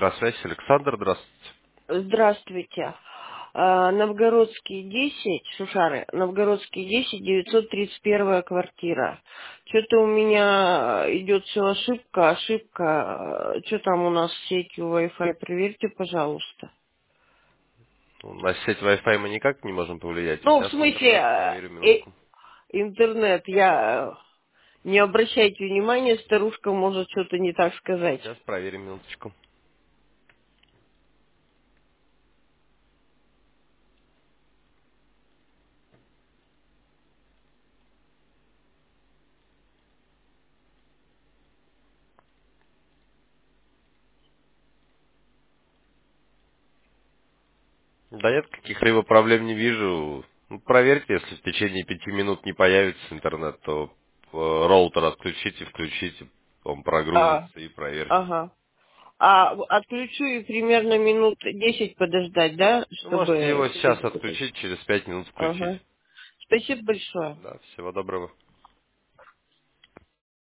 Метросвязь, Александр, здравствуйте. Здравствуйте. Новгородский 10, Шушары, Новгородский 10, 931 квартира. Что-то у меня идет все ошибка. Что там у нас с сетью Wi-Fi? Проверьте, пожалуйста. Ну, на сеть Wi-Fi мы никак не можем повлиять. Ну, в Сейчас смысле, интернет проверю минутку. интернет. Не обращайте внимания, старушка может что-то не так сказать. Сейчас проверим минуточку. Да нет, каких-либо проблем не вижу. Ну, проверьте, если в течение 5 минут не появится интернет, то роутер отключите, включите, он А, прогрузится и проверьте. ага. Отключу и примерно минут 10 подождать, да, Вы можете чтобы... его сейчас отключить, через 5 минут включить. Ага. Спасибо большое. Да, всего доброго.